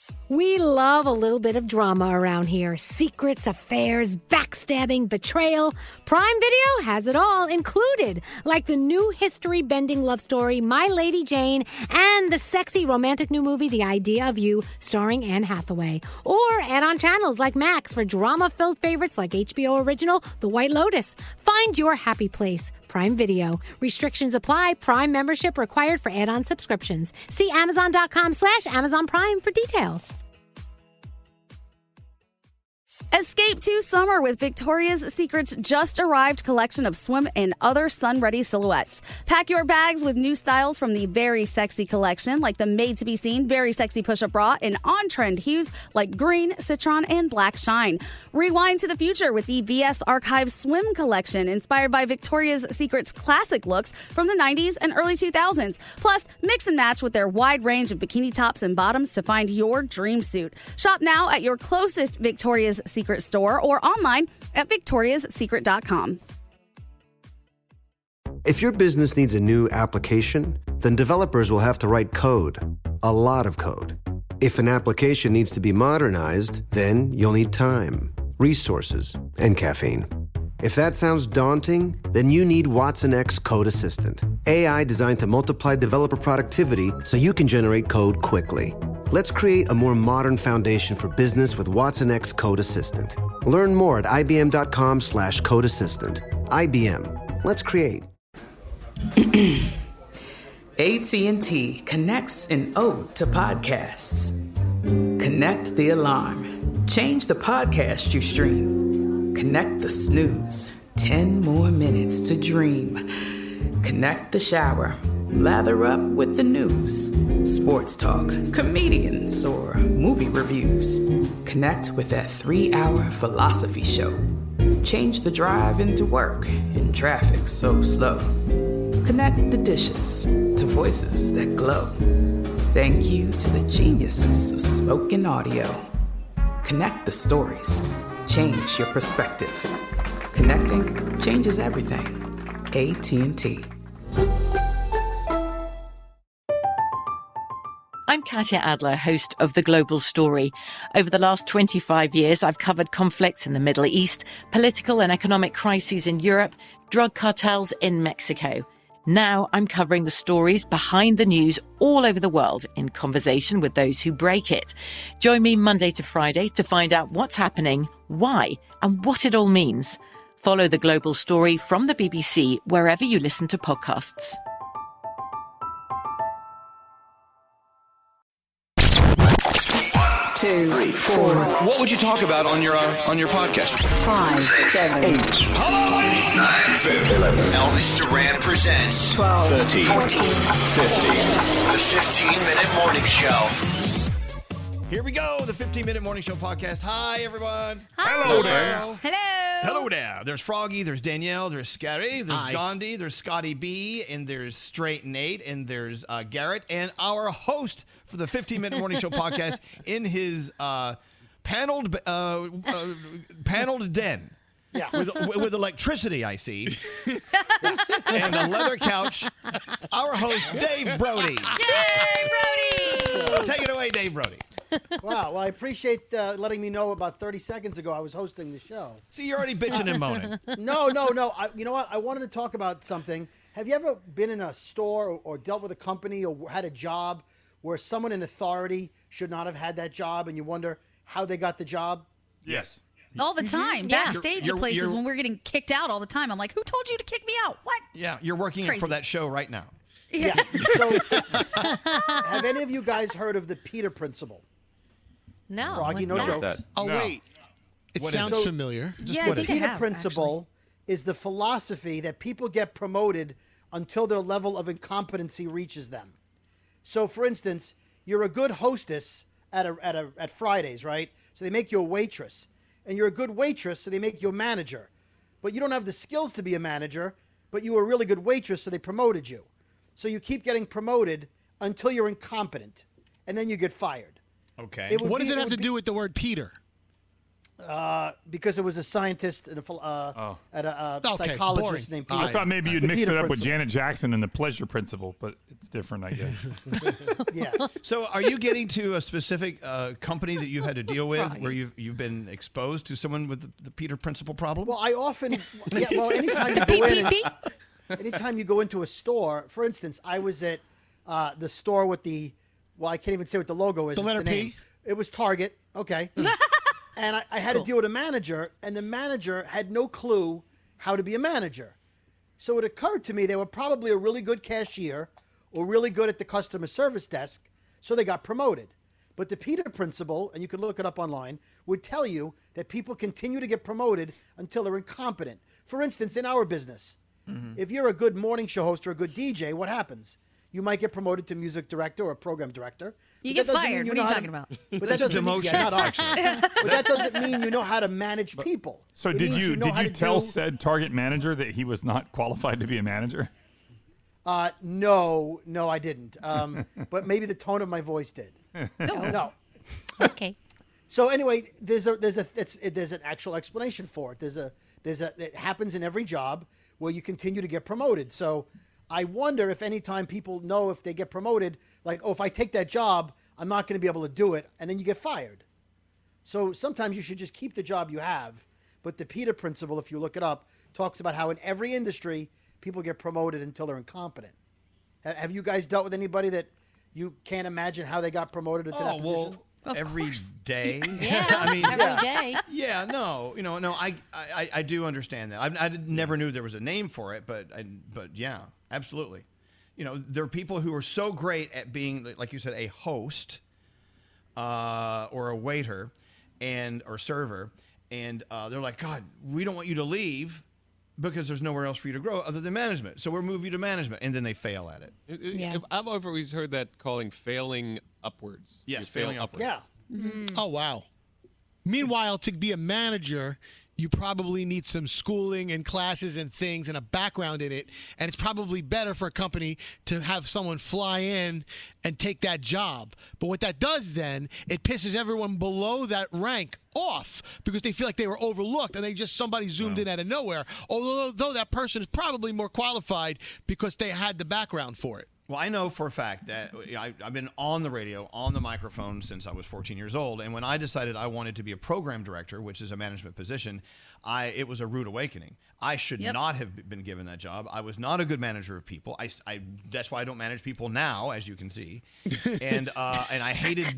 We love a little bit of drama around here. Secrets, affairs, backstabbing, betrayal. Prime Video has it all included, like the new history-bending love story, My Lady Jane, and the sexy romantic new movie, The Idea of You, starring Anne Hathaway. Or add-on channels like Max for drama-filled favorites like HBO original, The White Lotus. Find your happy place. Prime Video. Restrictions apply. Prime membership required for add-on subscriptions. See Amazon.com/Amazon Prime for details. Escape to summer with Victoria's Secret's just arrived collection of swim and other sun-ready silhouettes. Pack your bags with new styles from the Very Sexy collection, like the made-to-be-seen Very Sexy push-up bra, and on-trend hues like green, citron, and black shine. Rewind to the future with the VS Archive swim collection, inspired by Victoria's Secret's classic looks from the 90s and early 2000s. Plus, mix and match with their wide range of bikini tops and bottoms to find your dream suit. Shop now at your closest Victoria's Secret store or online at victoriassecret.com. If your business needs a new application, then developers will have to write code, a lot of code. If an application needs to be modernized, then you'll need time, resources, and caffeine. If that sounds daunting, then you need Watson X Code Assistant, AI designed to multiply developer productivity so you can generate code quickly. Let's create a more modern foundation for business with Watson X Code Assistant. Learn more at ibm.com/code assistant. IBM. Let's create. AT&T connects an ode to podcasts. Connect the alarm. Change the podcast you stream. Connect the snooze. 10 more minutes to dream. Connect the shower. Lather up with the news, sports talk, comedians, or movie reviews. Connect with that 3-hour philosophy show. Change the drive into work in traffic so slow. Connect the dishes to voices that glow. Thank you to the geniuses of spoken audio. Connect the stories. Change your perspective. Connecting changes everything. AT&T. I'm Katya Adler, host of The Global Story. Over the last 25 years, I've covered conflicts in the Middle East, political and economic crises in Europe, drug cartels in Mexico. Now I'm covering the stories behind the news all over the world in conversation with those who break it. Join me Monday to Friday to find out what's happening, why, and what it all means. Follow The Global Story from the BBC wherever you listen to podcasts. Two, 3, 4. What would you talk about on your podcast? 5, 7, 8. Hello, 9, 10, 11. Elvis Duran presents 12, 13, 14, 15. The 15-minute morning show. Here we go, the 15-minute morning show podcast. Hi, everyone. Hi. Hello there. Hello. Hello there. There's Froggy, there's Danielle, there's Scary, there's Hi. Gandhi, there's Scotty B, and there's Straight Nate, and there's Garrett, and our host for the 15-minute morning show podcast in his paneled den. Yeah. With electricity, I see. And a leather couch. Our host, Dave Brody. Yay, Brody! Take it away, Dave Brody. Wow. Well, I appreciate letting me know about 30 seconds ago I was hosting the show. See, you're already bitching and moaning. No. You know what? I wanted to talk about something. Have you ever been in a store or dealt with a company or had a job where someone in authority should not have had that job and you wonder how they got the job? Yes. All the time. Yeah. Backstage You're- at places you're- when we're getting kicked out all the time. I'm like, who told you to kick me out? What? Yeah, you're working Crazy. for that show right now. Yeah. So, have any of you guys heard of the Peter Principle? No. Froggy, no what's jokes. that? Oh, No. wait. It What is sounds it? familiar. Yeah, I The think I Peter have, Principle is the philosophy that people get promoted until their level of incompetency reaches them. So, for instance, you're a good hostess at Fridays, right? So they make you a waitress, and you're a good waitress, so they make you a manager. But you don't have the skills to be a manager, but you were a really good waitress, so they promoted you. So you keep getting promoted until you're incompetent, and then you get fired. Okay. It would What be- does it have would to be- do with the word Peter? Because it was a scientist and a psychologist named Peter. I thought maybe you'd The mix Peter it up with principle. Janet Jackson and the Pleasure Principle, but it's different, I guess. Yeah. So, are you getting to a specific company that you've had to deal with where you've been exposed to someone with the Peter Principle problem? Well, I often, anytime you go in, anytime you go into a store, for instance, I was at the store with I can't even say what the logo is. The letter it's P? name. It was Target. Okay. And I had to deal with a manager, and the manager had no clue how to be a manager. So it occurred to me they were probably a really good cashier or really good at the customer service desk, so they got promoted. But the Peter Principle, and you can look it up online, would tell you that people continue to get promoted until they're incompetent. For instance, in our business, if you're a good morning show host or a good DJ, what happens? You might get promoted to music director or program director. You But get that doesn't mean fired. you What know are you how talking to- about? But that doesn't mean, not us. But that doesn't mean you know how to manage people. So It did means you know how did you to tell do- said Target manager that he was not qualified to be a manager? No, I didn't. But maybe the tone of my voice did. No. Okay. So anyway, there's an actual explanation for it. It happens in every job where you continue to get promoted. So I wonder if any time people know if they get promoted, like, if I take that job, I'm not going to be able to do it, and then you get fired. So sometimes you should just keep the job you have. But the Peter Principle, if you look it up, talks about how in every industry people get promoted until they're incompetent. Have you guys dealt with anybody that you can't imagine how they got promoted into that position? Every day. Yeah, I mean, every day. Yeah, no, I do understand that. I never knew there was a name for it, but yeah, absolutely. There are people who are so great at being, like you said, a host or a waiter or server, and they're like, God, we don't want you to leave because there's nowhere else for you to grow other than management. So we'll move you to management, and then they fail at it. Yeah. I've always heard that calling failing upwards. Yes, You fail failing upwards. Yeah. Oh, wow. Meanwhile, to be a manager, you probably need some schooling and classes and things and a background in it. And it's probably better for a company to have someone fly in and take that job. But what that does then, it pisses everyone below that rank off because they feel like they were overlooked and somebody zoomed in out of nowhere. Although that person is probably more qualified because they had the background for it. Well, I know for a fact that I've been on the radio, on the microphone since I was 14 years old. And when I decided I wanted to be a program director, which is a management position, it was a rude awakening. I should not have been given that job. I was not a good manager of people. That's why I don't manage people now, as you can see. And I hated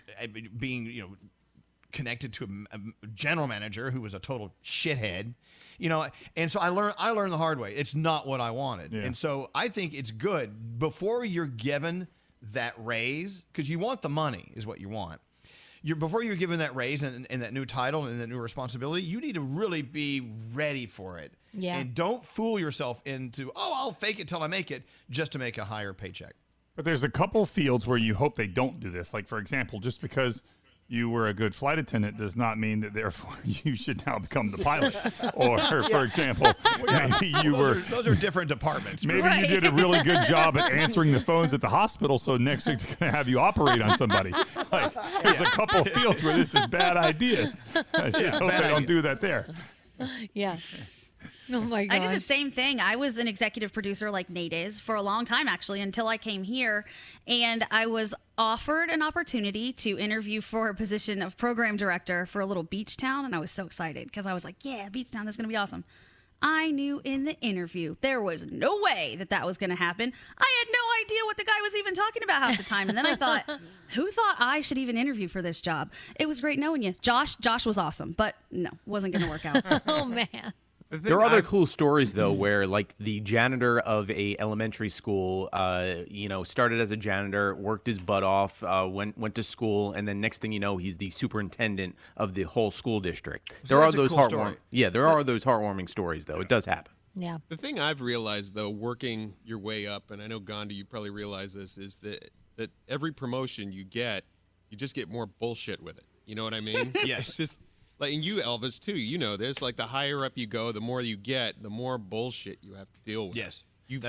being, connected to a general manager who was a total shithead. And so I learned the hard way. It's not what I wanted. Yeah. And so I think it's good before you're given that raise, because you want the money is what you want. Before you're given that raise and that new title and that new responsibility, you need to really be ready for it. Yeah. And don't fool yourself into, I'll fake it till I make it just to make a higher paycheck. But there's a couple fields where you hope they don't do this. Like, for example, just because you were a good flight attendant does not mean that therefore you should now become the pilot. Or, for example, maybe those are different departments. Maybe you did a really good job at answering the phones at the hospital, so next week they're going to have you operate on somebody. Like, there's a couple of fields where this is bad ideas. I just hope they don't do that there. Yeah. Oh my gosh. I did the same thing. I was an executive producer like Nate is for a long time, actually, until I came here. And I was offered an opportunity to interview for a position of program director for a little beach town. And I was so excited because I was like, yeah, beach town, this is going to be awesome. I knew in the interview there was no way that was going to happen. I had no idea what the guy was even talking about half the time. And then I thought, who thought I should even interview for this job? It was great knowing you. Josh was awesome, but no, wasn't going to work out. Oh, man. There are other cool stories, though, where, like, the janitor of a elementary school, started as a janitor, worked his butt off, went to school, and then next thing you know, he's the superintendent of the whole school district. So there are that's a those cool story. there are those heartwarming stories, though. It does happen. Yeah. The thing I've realized, though, working your way up, and I know, Gandhi, you probably realize this, is that every promotion you just get more bullshit with it. You know what I mean? Yes. It's just... Like, and you, Elvis, too, there's like the higher up you go, the more you get, the more bullshit you have to deal with. Yes.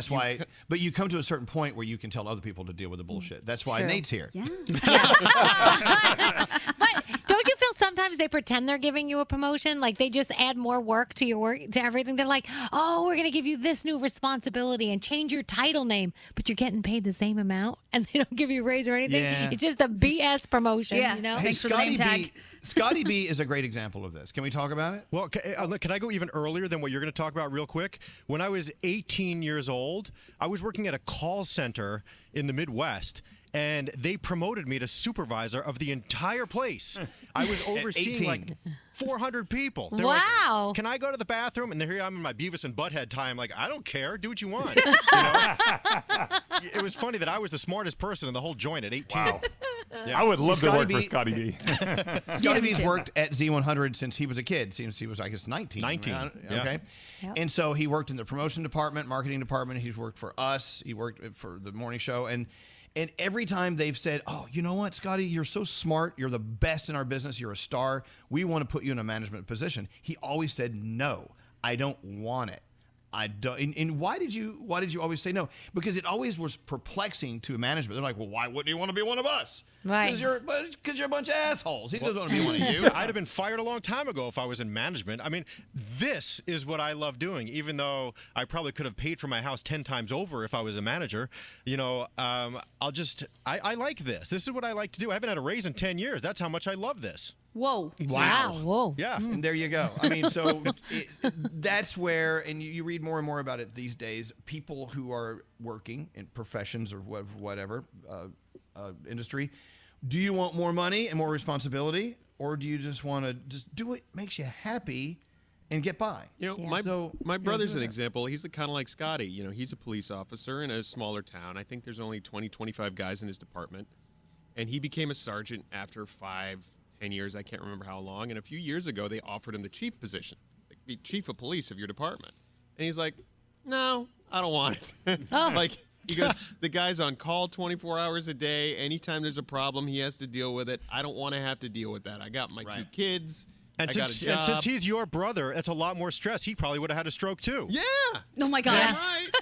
But you come to a certain point where you can tell other people to deal with the bullshit. That's why True. Nate's here. Yeah. But don't you feel sometimes they pretend they're giving you a promotion. Like they just add more work to your work, to everything. They're like, oh, we're going to give you this new responsibility and change your title name, but you're getting paid the same amount and they don't give you a raise or anything. Yeah. It's just a BS promotion, you know? Hey, Scotty B is a great example of this. Can we talk about it? Well, can I go even earlier than what you're going to talk about real quick? When I was 18 years old, I was working at a call center in the Midwest, and they promoted me to supervisor of the entire place. I was overseeing like 400 people. They're Wow. like, can I go to the bathroom? And here I'm in my Beavis and Butthead time. Like, I don't care. Do what you want. You know? It was funny that I was the smartest person in the whole joint at 18. Wow. I would love to work for Scotty B. Scotty B's worked at Z100 since he was a kid. Since he was, I guess, 19. 19. Okay. Yep. And so he worked in the promotion department, marketing department. He's worked for us. He worked for the morning show. And every time they've said, oh, you know what, Scotty, you're so smart. You're the best in our business. You're a star. We want to put you in a management position. He always said, no, I don't want it. I don't. And why did you always say no? Because it always was perplexing to management. They're like, well, why wouldn't you want to be one of us? Right. Because you're a bunch of assholes. He doesn't want to be one of you. I'd have been fired a long time ago if I was in management. I mean, this is what I love doing, even though I probably could have paid for my house 10 times over if I was a manager. You know, I like this. This is what I like to do. I haven't had a raise in 10 years. That's how much I love this. Whoa. Wow. Whoa. Yeah. And there you go. I mean, so that's where, and you read more and more about it these days, people who are working in professions or whatever industry, do you want more money and more responsibility, or do you just want to just do what makes you happy and get by? You know, my brother's an example. He's kind of like Scotty. You know, he's a police officer in a smaller town. I think there's only 20, 25 guys in his department. And he became a sergeant after 5, 10 years, I can't remember how long. And a few years ago, they offered him the chief position, like be chief of police of your department. And he's like, no, I don't want it. Like, he goes, the guy's on call 24 hours a day. Anytime there's a problem, he has to deal with it. I don't want to have to deal with that. I got my 2 kids. And since he's your brother, it's a lot more stress. He probably would have had a stroke, too. Yeah. Oh, my God. Yeah.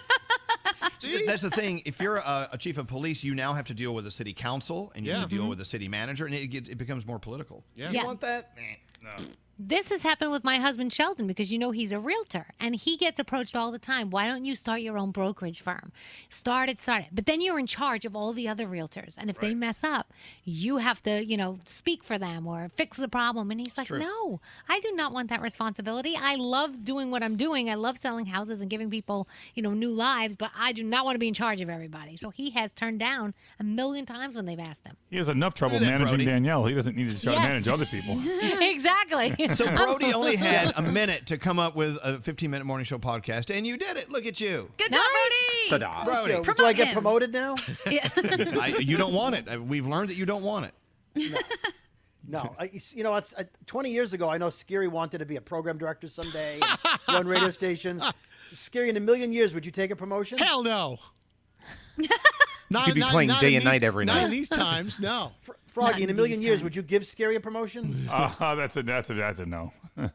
That's the thing. If you're a chief of police, you now have to deal with a city council, and you have to deal with a city manager, and it becomes more political. Yeah. You want that? No. This has happened with my husband, Sheldon, because you know he's a realtor and he gets approached all the time. Why don't you start your own brokerage firm? Start it. But then you're in charge of all the other realtors. And if they mess up, you have to, speak for them or fix the problem. And he's like, no, I do not want that responsibility. I love doing what I'm doing. I love selling houses and giving people, new lives, but I do not want to be in charge of everybody. So he has turned down 1 million times when they've asked him. He has enough trouble managing Danielle. He doesn't need to try to manage other people. Exactly. So Brody only had a minute to come up with a 15-minute morning show podcast, and you did it. Look at you. Good job, Brody. Ta-da. Brody. Do I get promoted now? You don't want it. We've learned that you don't want it. No. 20 years ago, I know Scary wanted to be a program director someday, and run radio stations. Scary, in 1,000,000 years, would you take a promotion? Hell no. You'd be playing day and night every night. Not in these times, no. Froggy, in 1,000,000 years, would you give Scary a promotion? That's a no.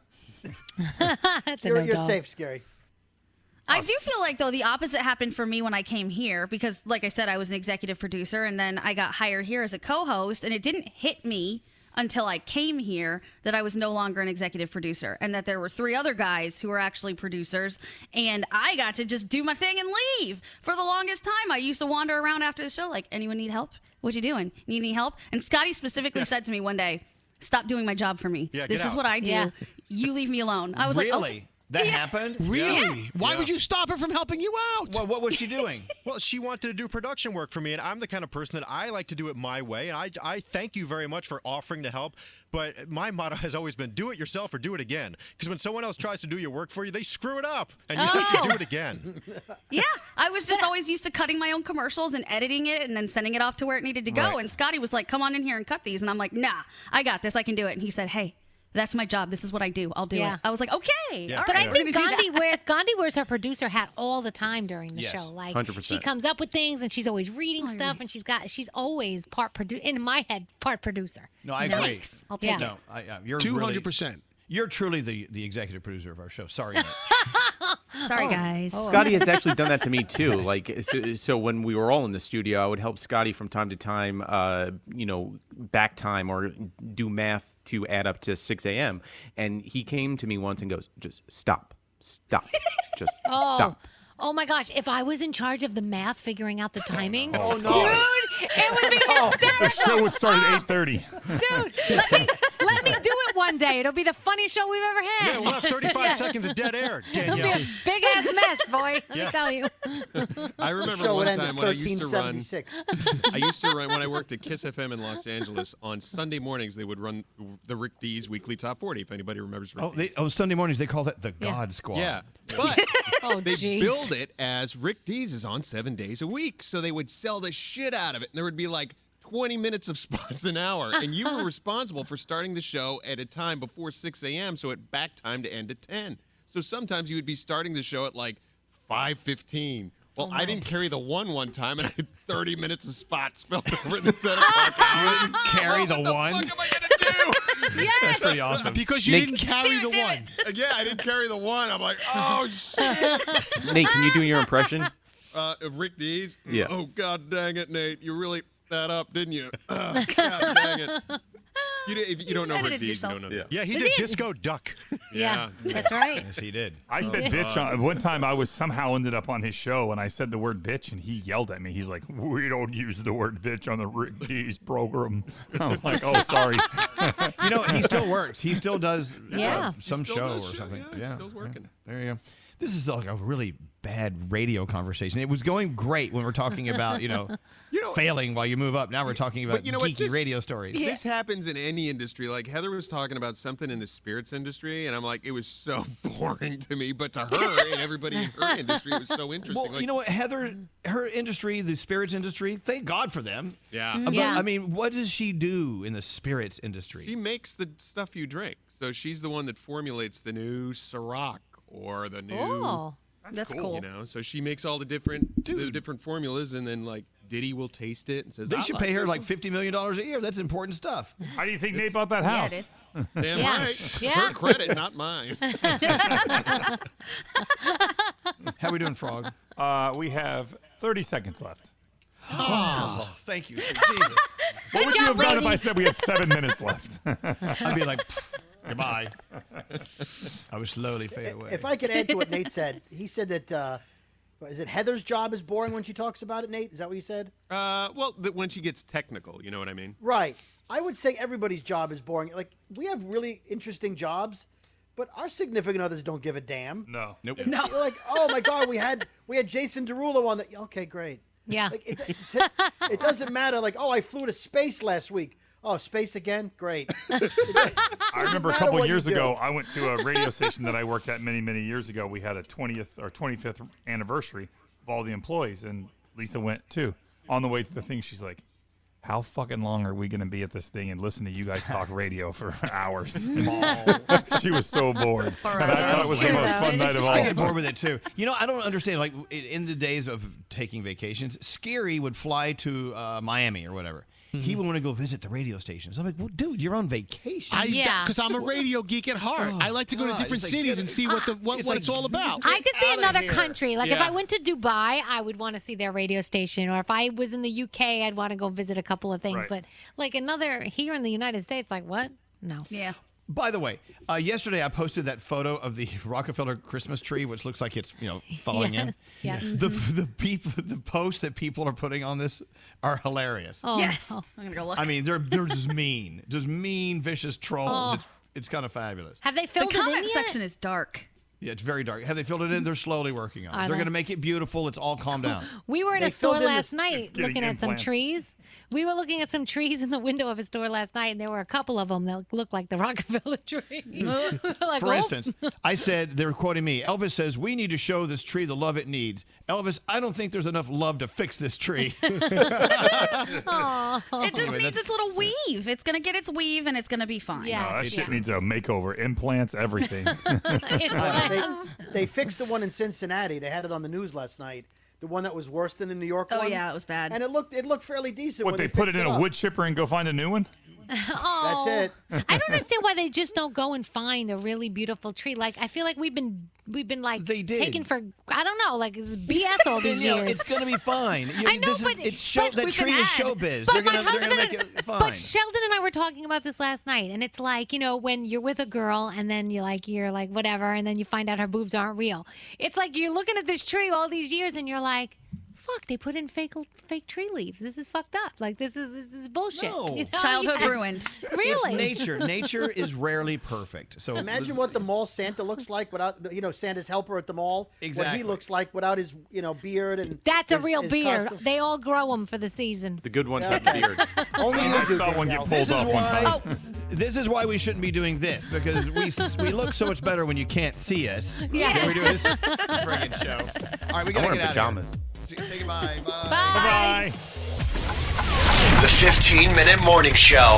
You're safe, Scary. I do feel like, though, the opposite happened for me when I came here because, like I said, I was an executive producer, and then I got hired here as a co-host, and it didn't hit me until I came here that I was no longer an executive producer and that there were 3 other guys who were actually producers, and I got to just do my thing and leave. For the longest time, I used to wander around after the show like, anyone need help? What you doing? Need any help? And Scotty specifically said to me one day, stop doing my job for me. This is what I do. Yeah. You leave me alone. I was like, okay. That happened? Really? Yeah. Why would you stop her from helping you out? Well, what was she doing? Well, she wanted to do production work for me, and I'm the kind of person that I like to do it my way, and I thank you very much for offering to help, but my motto has always been do it yourself or do it again, because when someone else tries to do your work for you, they screw it up, and you have to do it again. Yeah, I was just always used to cutting my own commercials and editing it and then sending it off to where it needed to go, and Scotty was like, come on in here and cut these, and I'm like, nah, I got this, I can do it, and he said, hey, that's my job. This is what I do. I'll do it. I was like, okay. Yeah. All But right, I we're think gonna do that. Gandhi wears her producer hat all the time during the Yes, show. Like 100%. she comes up with things and she's always reading stuff and she's always part producer. In my head, part producer. No, I agree. I'll take it. No, you're 200%. You're truly the executive producer of our show. Sorry, Mitch. Sorry, guys. Scotty has actually done that to me too. Like, so when we were all in the studio, I would help Scotty from time to time, back time or do math to add up to 6 a.m. And he came to me once and goes, "Just stop, just stop." Oh my gosh! If I was in charge of the math, figuring out the timing, Oh, no. dude, it would be The show would start at 8:30. Dude, let me do it one day. It'll be the funniest show we've ever had. Yeah, we'll have 35 seconds of dead air, It'll Danielle. be a big ass mess, boy. Let me tell you. I remember show one would end time at when I used to run. 1376. When I worked at Kiss FM in Los Angeles. On Sunday mornings, they would run the Rick D's Weekly Top 40. If anybody remembers Rick D's. Sunday mornings they call that the God Squad. Yeah, but they jeez. billed it as Rick D's is on 7 days a week, so they would sell the shit out of it, and there would be like 20 minutes of spots an hour, and you were responsible for starting the show at a time before 6 a.m., so it back time to end at 10. So sometimes you would be starting the show at like 5:15. Well, I didn't carry the one time, and I had 30 minutes of spots spelled over the 10 o'clock hour. You didn't carry the one? What the fuck am I going to do? That's pretty awesome. Because you didn't carry the one. Yeah, I didn't carry the one. I'm like, oh, shit. Nate, can you do your impression? Of Rick D's? Yeah. Oh, God dang it, Nate. You really that up, didn't you? Oh, God dang it. If you don't know Rick D's, you don't know. Yeah, he did Disco Duck. Yeah, that's right. Yes, he did. I said bitch on one time. I was somehow ended up on his show, and I said the word bitch, and he yelled at me. He's like, "We don't use the word bitch on the Rick D's program." I'm like, "Oh, sorry." He still works. He still does some still show does or something. Yeah, he's still working. There you go. This is like a really bad radio conversation. It was going great when we're talking about, failing while you move up. Now we're talking about geeky radio stories. This happens in any industry. Like Heather was talking about something in the spirits industry, and I'm like, it was so boring to me. But to her and everybody in her industry, it was so interesting. Well, you know what, Heather, her industry, the spirits industry, thank God for them. Yeah. But, I mean, what does she do in the spirits industry? She makes the stuff you drink. So she's the one that formulates the new Ciroc or the new. Oh, that's cool. So she makes all the different formulas, and then like Diddy will taste it and says they should pay her like $50 million a year. That's important stuff. How do you think Nate bought that house? Yeah, it is. Damn right. Yeah. Her credit, not mine. How we doing, Frog? We have 30 seconds left. Oh, thank you. Jesus. What would you have done if I said we had 7 minutes left? I'd be like, goodbye. I would slowly fade away. If I could add to what Nate said, he said that, is it Heather's job is boring when she talks about it, Nate? Is that what you said? When she gets technical, you know what I mean? Right. I would say everybody's job is boring. Like, we have really interesting jobs, but our significant others don't give a damn. No. Nope. You're like, oh my God, we had Jason Derulo on the. Okay, great. Yeah. Like, it doesn't matter. Like, oh, I flew to space last week. Oh, space again? Great. I remember a couple what years you do. ago, I went to a radio station that I worked at many, many years ago. We had a 20th or 25th anniversary of all the employees, and Lisa went too. On the way to the thing, she's like, how fucking long are we going to be at this thing and listen to you guys talk radio for hours? She was so bored. And I thought it was the most fun night of all. I get bored with it, too. I don't understand. Like, in the days of taking vacations, Scary would fly to Miami or whatever. He would want to go visit the radio stations. I'm like, well, dude, you're on vacation. Because I'm a radio geek at heart. I like to go to different cities and see what it's all about. I could see another country. Like if Yeah. I went to Dubai, I would want to see their radio station. Or if I was in the UK, I'd want to go visit a couple of things. Right. But like another here in the United States, like what? No. Yeah. By the way, yesterday I posted that photo of the Rockefeller Christmas tree, which looks like it's falling in. Yes. The posts that people are putting on this are hilarious. Oh. Yes. I'm gonna go look. I mean, they're just mean, vicious trolls. Oh. It's kind of fabulous. Have they the filled it in comment yet? section is dark. Yeah, it's very dark. Have they filled it in? They're slowly working on it. Are They're they? going to make it beautiful. It's all calmed down. We were in They a store filled in last this- night It's getting looking at some implants. trees. We were looking at some trees in the window of a store last night, and there were a couple of them that looked like the Rockefeller tree. We were like, For oh. instance, I said, they were quoting me, Elvis says, we need to show this tree the love it needs. Elvis, I don't think there's enough love to fix this tree. It just Anyway, needs that's- its little weave. It's gonna get its weave, and it's gonna be fine. Yeah. That shit needs a makeover. Implants, everything. They fixed the one in Cincinnati. They had it on the news last night. The one that was worse than the New York Oh one. yeah, it was bad. And it looked fairly decent. What, when they put it fixed in a up. wood chipper and go find a new one? Oh, That's it. I don't understand why they just don't go and find a really beautiful tree. Like, I feel like we've been like taken for, I don't know, like it's BS all these Danielle, years. it's going to be fine. I know, but that we've tree been is had. showbiz. But They're my going to husband make it fine. But Sheldon and I were talking about this last night, and it's like, when you're with a girl and then you're like whatever, and then you find out her boobs aren't real. It's like you're looking at this tree all these years, and you're like, fuck, they put in fake tree leaves. This is fucked up. Like, this is bullshit. No. Childhood ruined. Really? It's nature. Nature is rarely perfect. So Imagine what the mall Santa looks like without, Santa's helper at the mall. Exactly. What he looks like without his, beard and. That's a his- real his beard. costume. They all grow them for the season. The good ones have the beards. Only you I do. saw one get Danielle. pulled This is off one why. time. This is why we shouldn't be doing this, because we look so much better when you can't see us. Yeah. Can we do this friggin' show? All right, we I gotta wear get out of pajamas. here. Say goodbye. Bye. Bye-bye. The 15-minute morning show.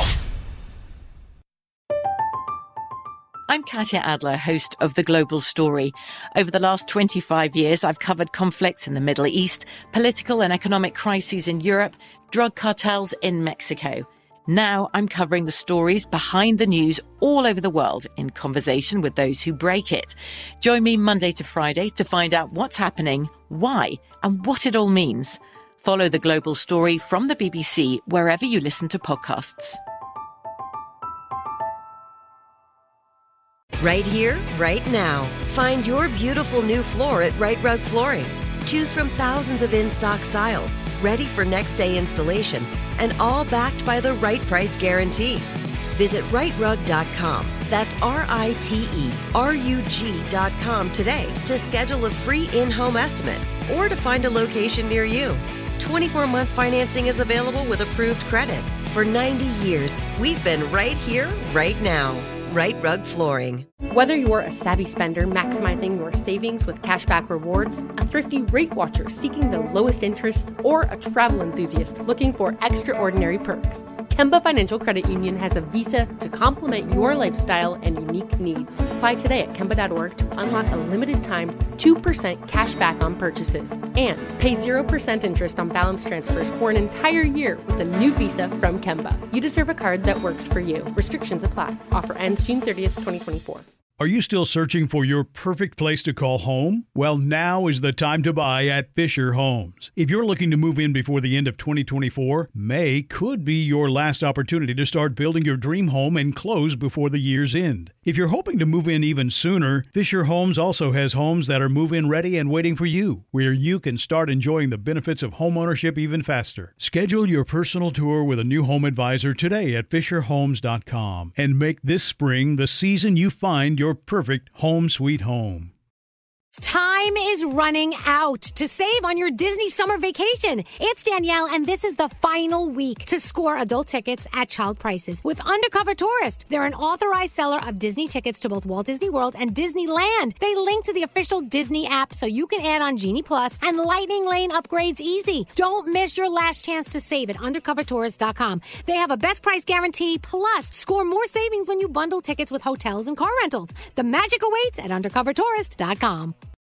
I'm Katya Adler, host of The Global Story. Over the last 25 years, I've covered conflicts in the Middle East, political and economic crises in Europe, drug cartels in Mexico. Now I'm covering the stories behind the news all over the world in conversation with those who break it. Join me Monday to Friday to find out what's happening, why, and what it all means. Follow The Global Story from the BBC wherever you listen to podcasts. Right here, right now. Find your beautiful new floor at Right Rug Flooring. Choose from thousands of in-stock styles, ready for next day installation, and all backed by the right price guarantee. Visit rightrug.com. That's RITERUG.com today to schedule a free in-home estimate or to find a location near you. 24-month financing is available with approved credit. For 90 years, we've been right here, right now. Right Rug Flooring. Whether you're a savvy spender maximizing your savings with cashback rewards, a thrifty rate watcher seeking the lowest interest, or a travel enthusiast looking for extraordinary perks, Kemba Financial Credit Union has a visa to complement your lifestyle and unique needs. Apply today at Kemba.org to unlock a limited time 2% cash back on purchases and pay 0% interest on balance transfers for an entire year with a new visa from Kemba. You deserve a card that works for you. Restrictions apply. Offer ends June 30th, 2024. Are you still searching for your perfect place to call home? Well, now is the time to buy at Fisher Homes. If you're looking to move in before the end of 2024, May could be your last opportunity to start building your dream home and close before the year's end. If you're hoping to move in even sooner, Fisher Homes also has homes that are move-in ready and waiting for you, where you can start enjoying the benefits of homeownership even faster. Schedule your personal tour with a new home advisor today at FisherHomes.com and make this spring the season you find your perfect home sweet home. Time is running out to save on your Disney summer vacation. It's Danielle, and this is the final week to score adult tickets at child prices with Undercover Tourist. They're an authorized seller of Disney tickets to both Walt Disney World and Disneyland. They link to the official Disney app so you can add on Genie Plus and Lightning Lane upgrades easy. Don't miss your last chance to save at undercovertourist.com. They have a best price guarantee, plus score more savings when you bundle tickets with hotels and car rentals. The magic awaits at undercovertourist.com.